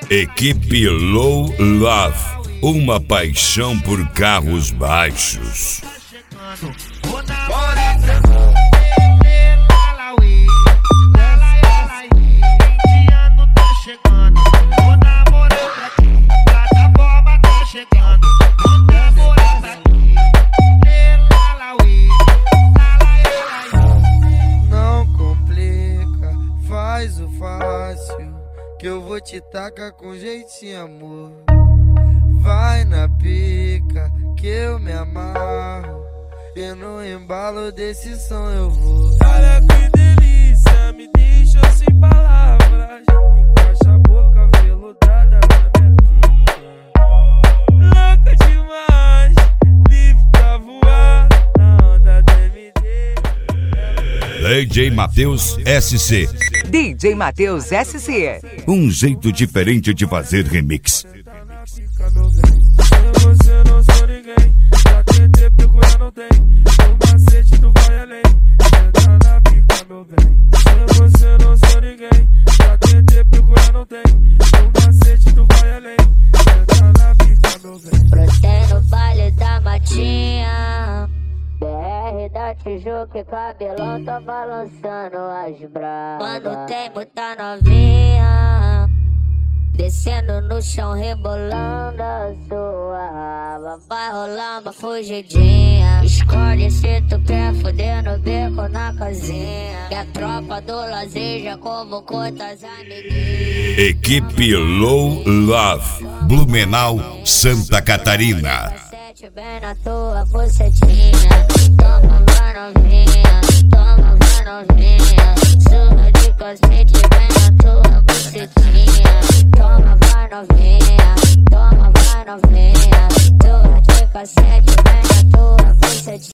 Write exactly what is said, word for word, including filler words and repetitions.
Equipe Low Love, uma paixão por carros baixos. Não complica, faz o fácil, que eu vou te tacar com jeitinho, amor. Vai na pica, que eu me amarro, e no embalo desse som eu vou. Olha que delícia, me deixa sem palavras. Encaixa a boca veludada na minha pica. Louca demais, livre pra voar na onda da M D. D J Matheus S C. D J Matheus S C. Um jeito diferente de fazer remix. Se você não sou ninguém, já tentei procurar, não tem. No macete tu vai além, entra na pica, meu bem. Se você não sou ninguém, já tentei procurar, não tem. No macete tu vai além, entra na pica, meu bem. Brotei no baile da Matinha, B R da Tijuca e cabelão tá balançando as bravas. Quando tem muita novinha descendo no chão, rebolando a sua raba, vai rolar uma fugidinha. Escolhe se tu quer fuder no beco, na casinha, que a tropa do lazer já convocou tuas amiguinhas. Equipe Low Love, Blumenau, Santa Catarina. Bem na tua bucetinha, toma, vai novinha, toma, vai novinha. Surra de cacete bem na tua bucetinha, toma, vai novinha, toma, vai novinha. Surra de cacete bem na tua bucetinha.